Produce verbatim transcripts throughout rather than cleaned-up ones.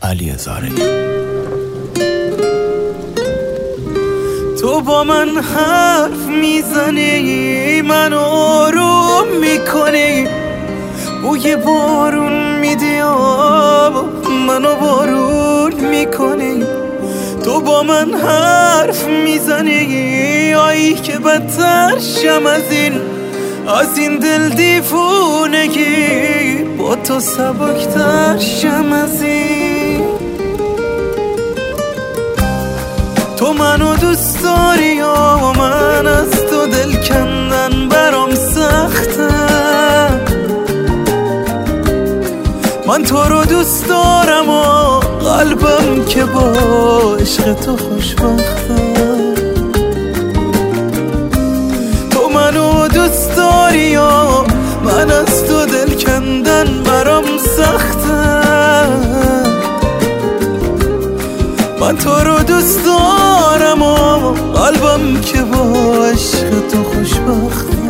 علی زارعی. تو با من حرف میزنی، منو آروم میکنی، بوی بارون میدی آب منو بارون میکنی. تو با من حرف میزنی، آیی که بدتر شم از این از این دل دیوونگی، با تو سبکتر شم از این. تو منو دوست داری یا من از تو دل کندن برام سخته، من تو رو دوست دارم و قلبم که با عشق تو خوشبخته. تو منو دوست داری یا من از تو دل کندن برام سخته، من تو رو دوست دارم و قلبم که با عشق تو خوشبخته.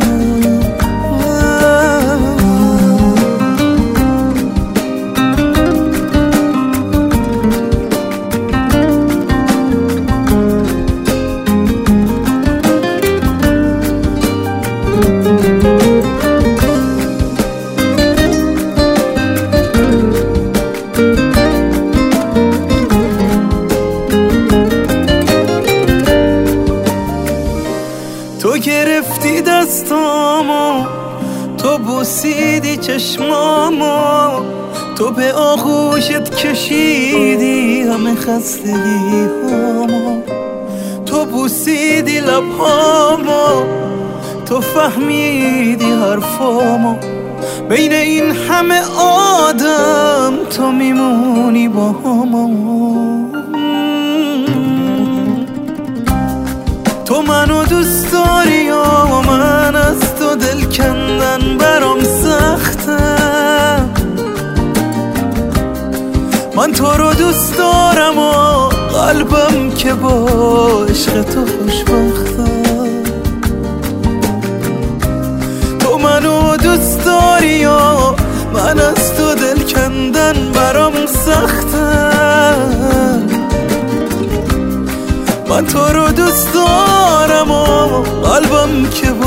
تو گرفتی دستامو، تو بوسیدی چشمامو، تو به آغوشت کشیدی همه خستگی هامو، تو بوسیدی لبهامو، تو فهمیدی حرفامو، بین این همه آدم تو میمونی با همو. تو منو دوست داری یا من از تو دل کندن برام سخته، من تو رو دوست دارم و قلبم که با عشق تو خوشبخته. تو منو دوست داری یا من از تو دل کندن برام سخته، من تو رو دوست دارم و قلبم که